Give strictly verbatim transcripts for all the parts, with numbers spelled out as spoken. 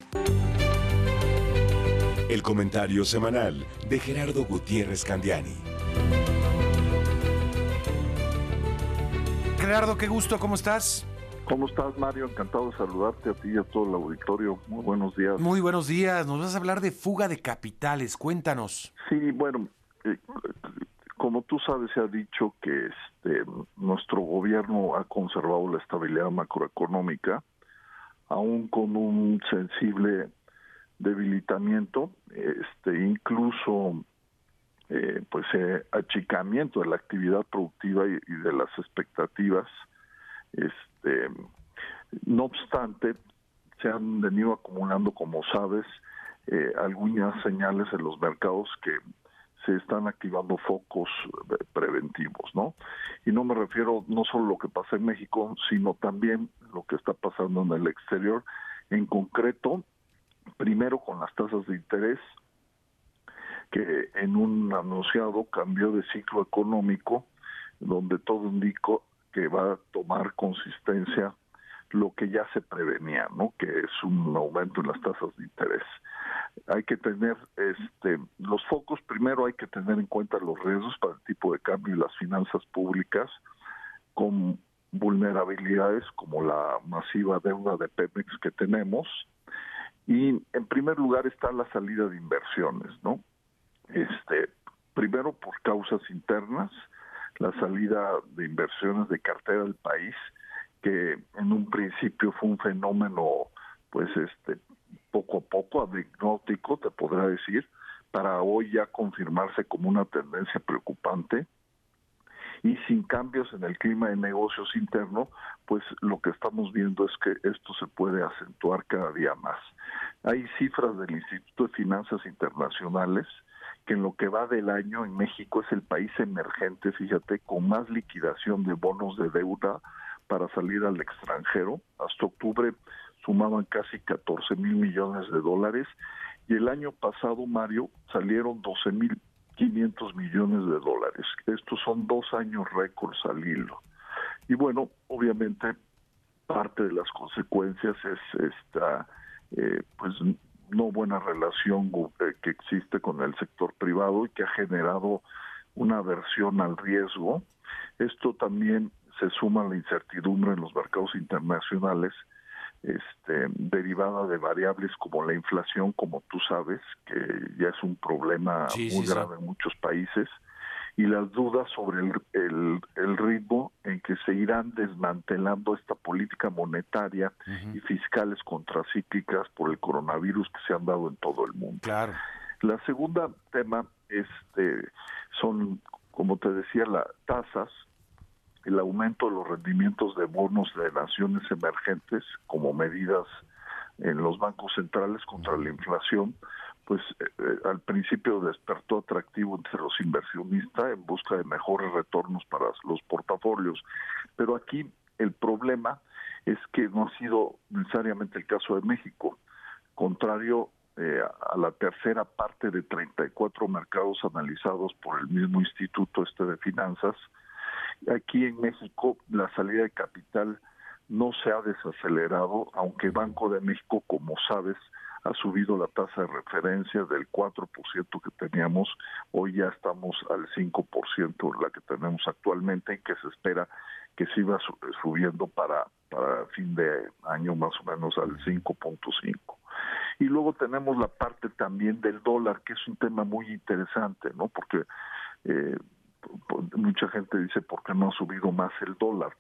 El comentario semanal de Gerardo Gutiérrez Candiani. Gerardo, qué gusto, ¿cómo estás? ¿Cómo estás, Mario? Encantado de saludarte a ti y a todo el auditorio. Muy buenos días. Muy buenos días. Nos vas a hablar de fuga de capitales. Cuéntanos. Sí, bueno, eh, como tú sabes, se ha dicho que este, nuestro gobierno ha conservado la estabilidad macroeconómica, aún con un sensible debilitamiento, este, incluso eh, pues eh, achicamiento de la actividad productiva y, y de las expectativas. Este, no obstante, se han venido acumulando, como sabes, eh, algunas señales en los mercados que se están activando focos preventivos, ¿no? Y no me refiero no solo a lo que pasa en México, sino también lo que está pasando en el exterior, en concreto, primero con las tasas de interés, que en un anunciado cambio de ciclo económico, donde todo indicó que va a tomar consistencia lo que ya se prevenía, ¿no? Que es un aumento en las tasas de interés. Hay que tener este los focos, primero hay que tener en cuenta los riesgos para el tipo de cambio y las finanzas públicas, con vulnerabilidades como la masiva deuda de Pemex que tenemos, y en primer lugar está la salida de inversiones, ¿no? Este, primero por causas internas, la salida de inversiones de cartera del país, que en un principio fue un fenómeno, pues este, poco a poco, anecdótico, te podrá decir, para hoy ya confirmarse como una tendencia preocupante. Y sin cambios en el clima de negocios interno, pues lo que estamos viendo es que esto se puede acentuar cada día más. Hay cifras del Instituto de Finanzas Internacionales que en lo que va del año en México es el país emergente, fíjate, con más liquidación de bonos de deuda para salir al extranjero. Hasta octubre sumaban casi catorce mil millones de dólares y el año pasado, Mario, salieron doce mil quinientos millones de dólares. Estos son dos años récords al hilo. Y bueno, obviamente parte de las consecuencias es esta eh, pues no buena relación eh, que existe con el sector privado y que ha generado una aversión al riesgo. Esto también se suma a la incertidumbre en los mercados internacionales, este, derivada de variables como la inflación, como tú sabes, que ya es un problema sí, muy sí, grave sí. en muchos países, y las dudas sobre el, el, el ritmo en que se irán desmantelando esta política monetaria uh-huh. y fiscales contracíclicas por el coronavirus que se han dado en todo el mundo. Claro. La segunda tema este, son, como te decía, las tasas, el aumento de los rendimientos de bonos de naciones emergentes como medidas en los bancos centrales contra la inflación, pues eh, al principio despertó atractivo entre los inversionistas en busca de mejores retornos para los portafolios. Pero aquí el problema es que no ha sido necesariamente el caso de México. Contrario eh, a la tercera parte de treinta y cuatro mercados analizados por el mismo Instituto este de Finanzas, aquí en México la salida de capital no se ha desacelerado, aunque Banco de México, como sabes, ha subido la tasa de referencia del cuatro por ciento que teníamos, hoy ya estamos al cinco por ciento, la que tenemos actualmente, y que se espera que siga subiendo para, para fin de año más o menos al cinco punto cinco. Y luego tenemos la parte también del dólar, que es un tema muy interesante, ¿no? Porque eh, mucha gente dice, ¿por qué no ha subido más el dólar?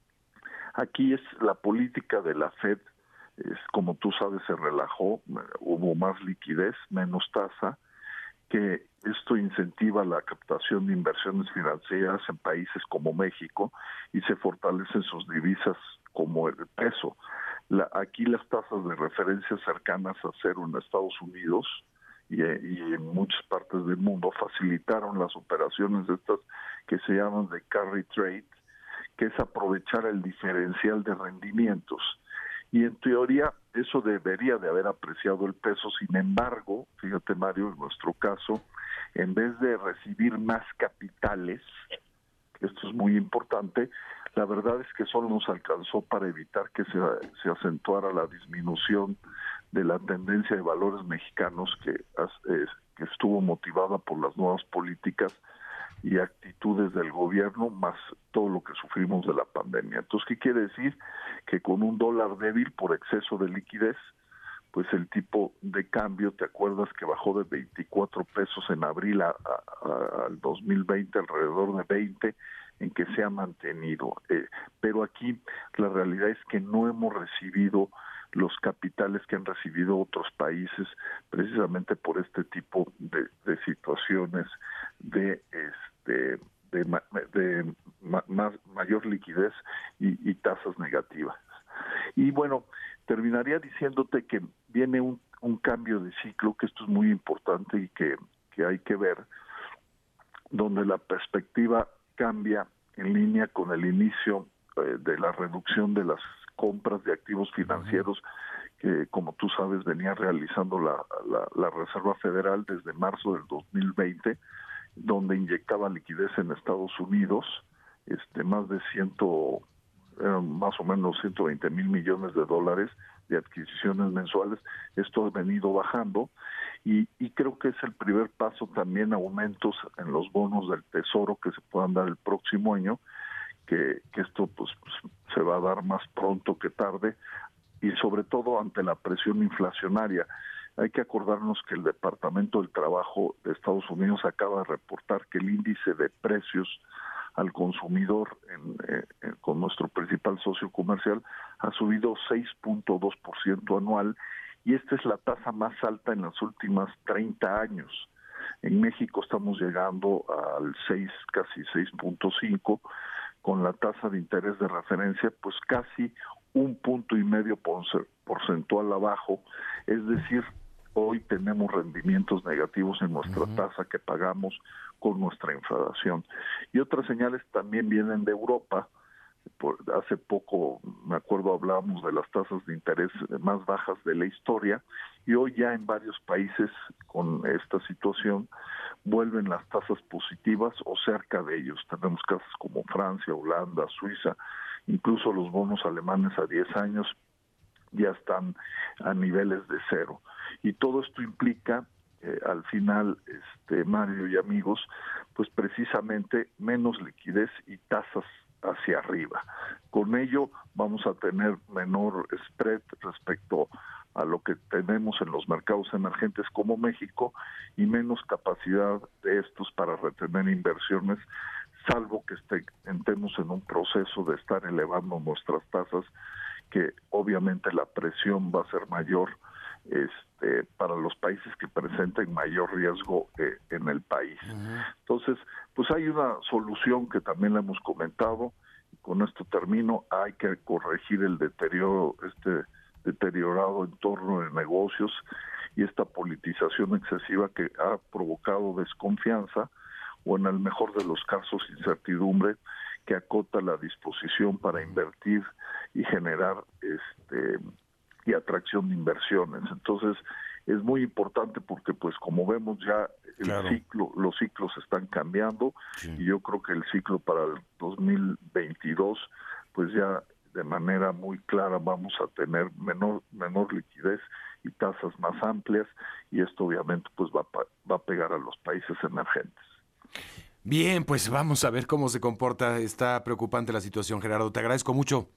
Aquí es la política de la Fed, es, como tú sabes, se relajó, hubo más liquidez, menos tasa, que esto incentiva la captación de inversiones financieras en países como México y se fortalecen sus divisas como el peso. La, aquí las tasas de referencia cercanas a cero en Estados Unidos y, y en muchas partes del mundo facilitaron las operaciones estas que se llaman de carry trade, que es aprovechar el diferencial de rendimientos. Y en teoría eso debería de haber apreciado el peso. Sin embargo, fíjate, Mario, en nuestro caso, en vez de recibir más capitales, esto es muy importante, la verdad es que solo nos alcanzó para evitar que se, se acentuara la disminución de la tendencia de valores mexicanos que, eh, que estuvo motivada por las nuevas políticas y actitudes del gobierno, más todo lo que sufrimos de la pandemia. Entonces, ¿qué quiere decir? Que con un dólar débil por exceso de liquidez, pues el tipo de cambio, ¿te acuerdas que bajó de veinticuatro pesos en abril a, a, a, al dos mil veinte, alrededor de veinte, en que se ha mantenido? Eh, pero aquí la realidad es que no hemos recibido los capitales que han recibido otros países, precisamente por este tipo de, de situaciones de este de, de, de más mayor liquidez y, y tasas negativas. Y bueno, terminaría diciéndote que viene un, un cambio de ciclo, que esto es muy importante y que, que hay que ver, donde la perspectiva cambia en línea con el inicio eh, de la reducción de las compras de activos financieros que, como tú sabes, venía realizando la, la, la Reserva Federal desde marzo del dos mil veinte, donde inyectaba liquidez en Estados Unidos, este más de ciento, eh, más o menos ciento veinte mil millones de dólares de adquisiciones mensuales. Esto ha venido bajando y, y creo que es el primer paso también a aumentos en los bonos del Tesoro que se puedan dar el próximo año, que, que esto pues, pues se va a dar más pronto que tarde, y sobre todo ante la presión inflacionaria. Hay que acordarnos que el Departamento del Trabajo de Estados Unidos acaba de reportar que el índice de precios al consumidor en, eh, con nuestro principal socio comercial ha subido seis punto dos por ciento anual, y esta es la tasa más alta en las últimas treinta años. En México estamos llegando al seis, casi seis punto cinco, con la tasa de interés de referencia pues casi un punto y medio porcentual abajo. Es decir, hoy tenemos rendimientos negativos en nuestra uh-huh. tasa que pagamos con nuestra inflación. Y otras señales también vienen de Europa. Por, hace poco, me acuerdo, hablábamos de las tasas de interés más bajas de la historia, y hoy ya en varios países con esta situación vuelven las tasas positivas o cerca de ellos. Tenemos casos como Francia, Holanda, Suiza, incluso los bonos alemanes a diez años ya están a niveles de cero. Y todo esto implica, eh, al final, este Mario y amigos, pues precisamente menos liquidez y tasas hacia arriba. Con ello vamos a tener menor spread respecto a lo que tenemos en los mercados emergentes como México, y menos capacidad de estos para retener inversiones, salvo que estemos en un proceso de estar elevando nuestras tasas, que obviamente la presión va a ser mayor este, para los países que presenten mayor riesgo eh, en el país. Uh-huh. Entonces, pues hay una solución que también la hemos comentado, y con esto termino. Hay que corregir el deterioro, este deteriorado entorno de negocios y esta politización excesiva que ha provocado desconfianza, o en el mejor de los casos incertidumbre, que acota la disposición para invertir y generar este y atracción de inversiones. Entonces es muy importante porque, pues, como vemos ya el claro. ciclo, los ciclos están cambiando, sí. y yo creo que el ciclo para el dos mil veintidós, pues ya de manera muy clara vamos a tener menor menor liquidez y tasas más amplias, y esto obviamente pues va a, va a pegar a los países emergentes. Bien, pues vamos a ver cómo se comporta. Está preocupante la situación, Gerardo. Te agradezco mucho.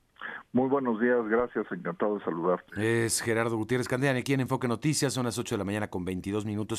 Muy buenos días, gracias, encantado de saludarte. Es Gerardo Gutiérrez Candeani, aquí en Enfoque Noticias, son las ocho de la mañana con veintidós minutos.